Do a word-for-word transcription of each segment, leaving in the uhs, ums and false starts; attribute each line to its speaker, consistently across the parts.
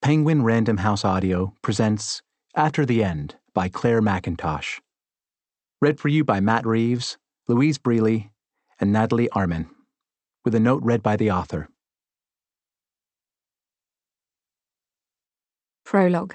Speaker 1: Penguin Random House Audio presents After the End by Claire McIntosh. Read for you by Matt Reeves, Louise Brealey, and Natalie Arman, with a note read by the author.
Speaker 2: Prologue.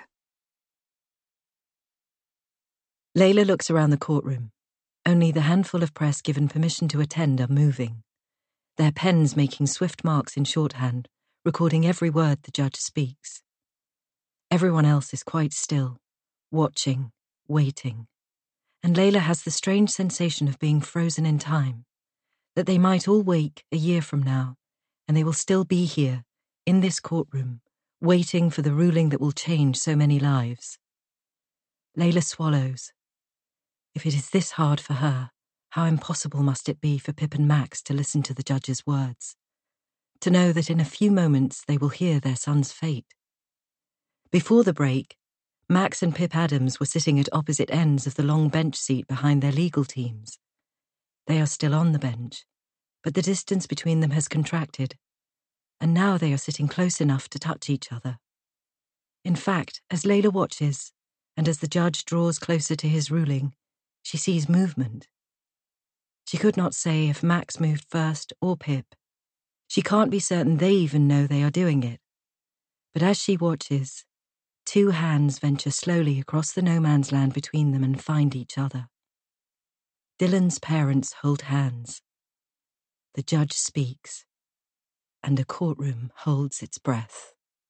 Speaker 3: Layla looks around the courtroom. Only the handful of press given permission to attend are moving, their pens making swift marks in shorthand, recording every word the judge speaks. Everyone else is quite still, watching, waiting, and Layla has the strange sensation of being frozen in time, that they might all wake a year from now, and they will still be here, in this courtroom, waiting for the ruling that will change so many lives. Layla swallows. If it is this hard for her, how impossible must it be for Pip and Max to listen to the judge's words, to know that in a few moments they will hear their son's fate. Before the break, Max and Pip Adams were sitting at opposite ends of the long bench seat behind their legal teams. They are still on the bench, but the distance between them has contracted, and now they are sitting close enough to touch each other. In fact, as Layla watches, and as the judge draws closer to his ruling, she sees movement. She could not say if Max moved first or Pip. She can't be certain they even know they are doing it. But as she watches, two hands venture slowly across the no-man's land between them and find each other. Dylan's parents hold hands. The judge speaks, and the courtroom holds its breath.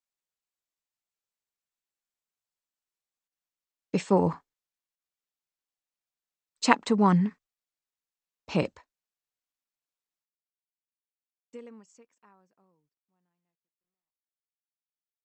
Speaker 2: Before. Chapter one. Pip. Dylan was six